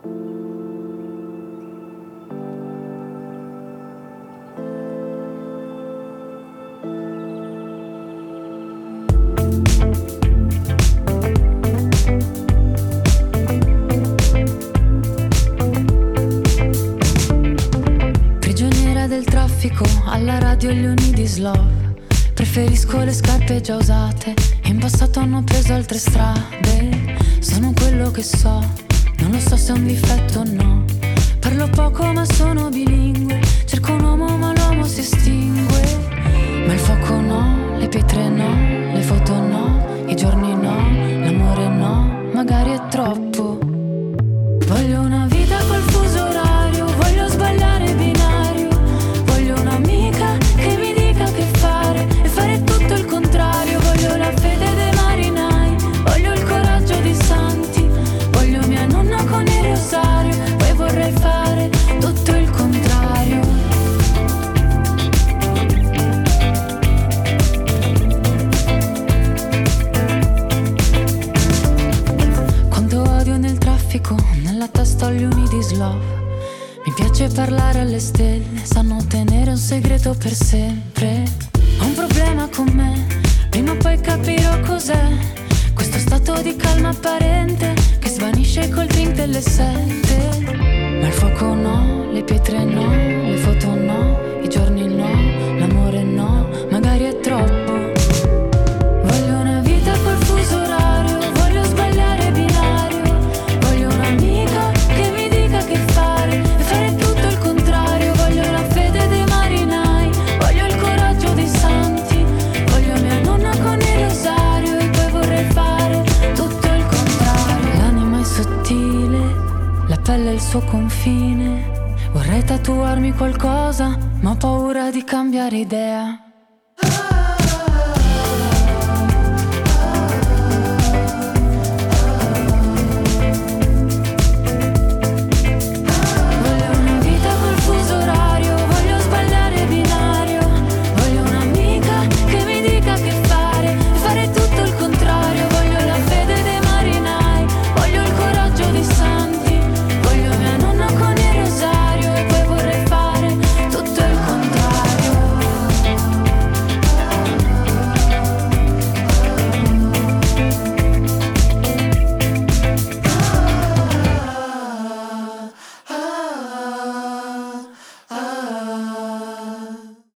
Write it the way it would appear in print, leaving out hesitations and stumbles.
Del traffico, alla radio gli unidi Love. Preferisco le scarpe già usate, in passato hanno preso altre strade. Sono quello che so, non lo so se è un difetto o no. Parlo poco ma sono bilingue, cerco un uomo ma l'uomo si estingue. Ma il fuoco no, le pietre no, le foto no, i giorni no, l'amore no, magari è troppo. Voglio una vita col fuso orario, voglio sbagliare binario. Voglio un'amica che mi dica che fare e fare tutto il contrario. Voglio la fede dei marinai, voglio il coraggio di santi. Voglio mia nonna con il rosario, poi vorrei fare tutto il contrario. Quanto odio nel traffico, nella testa ho gli uniti Love. Mi piace parlare alle stelle, sanno tenere un segreto per sempre. Ho un problema con me, prima o poi capirò cos'è. Questo stato di calma apparente che svanisce col drink delle 7. Ma il fuoco no, le pietre no, le foto no, i giorni no, l'amore no, magari è troppo. Voglio una vita col fuso orario, voglio sbagliare binario. Voglio un'amica che mi dica che fare e fare tutto il contrario. Voglio la fede dei marinai, voglio il coraggio dei santi. Voglio mia nonna con il rosario e poi vorrei fare tutto il contrario. L'anima è sottile, la pelle è il suo confine. Vorrei tatuarmi qualcosa, ma ho paura di cambiare idea.